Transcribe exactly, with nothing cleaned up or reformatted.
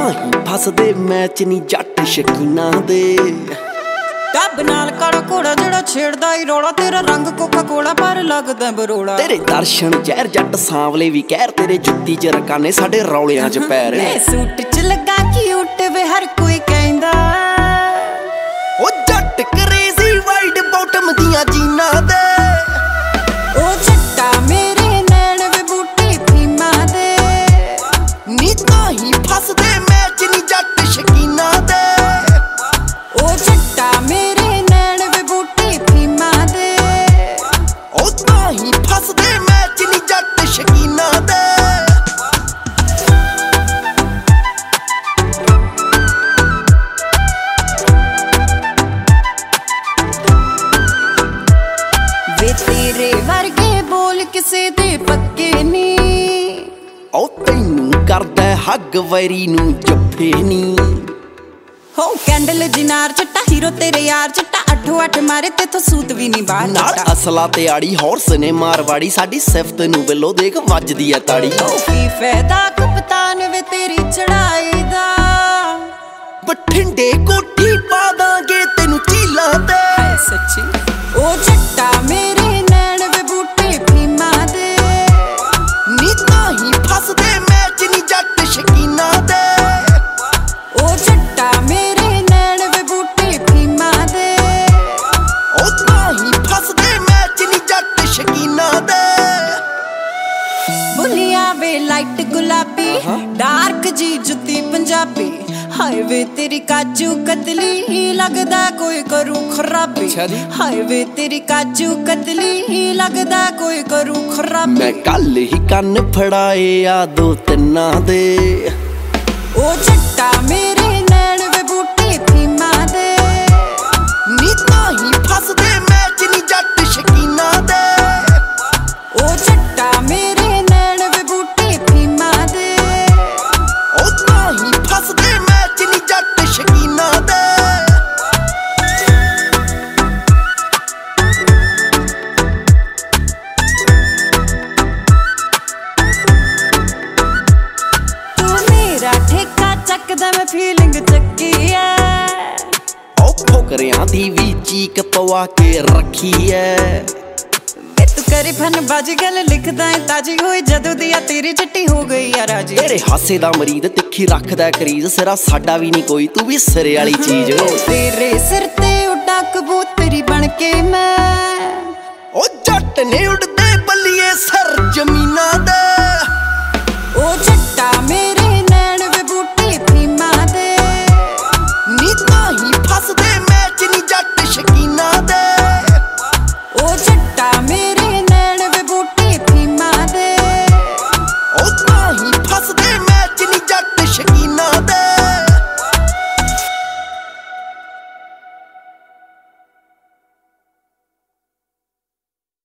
ही फसदे मैच नी जट शकीना दे। टब नाल काला घोड़ा जेड़ा छेड़दा ही रौला, तेरा रंग कोका कोला पर लगदा बरोड़ा। तेरे दर्शन जहर जट सांवले भी कहर, तेरे जुत्ती च रकाने साडे रौलियां च पैर। मैं सूट च लगा क्यूट वे हर कोई कहंदा, ओ जट क्रेजी वाइड बॉटम दियां जीना दे। ओ जट्टा मेरे नैन वे बूटे फीमा दे, नी ताही फसदे मैच नी जट शकीना दे। ओ जट्टा मेरे नैन वे बूटे फीमा दे, ओ ताही फसदे मैच नी जट शकीना दे। वे तेरे वर्गे बोल किसे दे पक्के नी, ओ तैनू करदा हग वैरी नू जफ्फे नी। हो कैंडल जिनार चट्टा हीरो तेरे यार चट्टा, अठो अठ मारे तेथों सूत भी नहीं बाहर नाल असला ते आड़ी हॉर्स ने मारवाड़ी, साडी सिफत नू बिलो देख वजदी ऐ ताड़ी। की फायदा कप्तान वे तेरी चढ़ाई दा, बठिंडे कोठी पा दांगे तेनू चीलां ते। सच्ची ओ जट्टा मेरे नैन वे बूटे फीमा दे, नी ताही फसदे मैच नी जट शकीना दे। ओ जट्टा मेरे नैन वे बूटे फीमा दे, ओ ताही फसदे मैच नी जट शकीना दे। बुलिया वे लाइट गुलाबी डार्क जी जुत्ती पंजाबी, हाय वे तेरी काजू कतली ही लगदा कोई करू खराबी। हाय वे तेरी काजू कतली ही लगदा कोई करू खराबी। मैं कल ही कन्न फड़ाए आ दो तिन्ना दे। ओ जट्टा मेरे नैन वे बूटे फीमा दे, नी ताही फसदे मैच नी जट शकीना दे। ओ जट्टा मेरे नैन वे बूटे फीमा दे, ओ ताही फसदे मैच नी जट शकीना दे। तू मेरा ठेका चकदा मैं फीलिंग चक्की है, ओ फुकरियां दी वी चीक पवा के रखी है। तू करे फन बाजी गल लिखदा है ताजी होई, जदों दी आ तेरी चिट्टी हो गई आ राजी। तेरे हासे दा मरीद तिखी रखदा करीज, सिरा साडा भी नहीं कोई तू भी सिरे वाली चीज। तेरे सिर ते उड़ा कबूतरी बन के मैं, ओ जट ने उड़दे बल्लिए सर जमीना दे।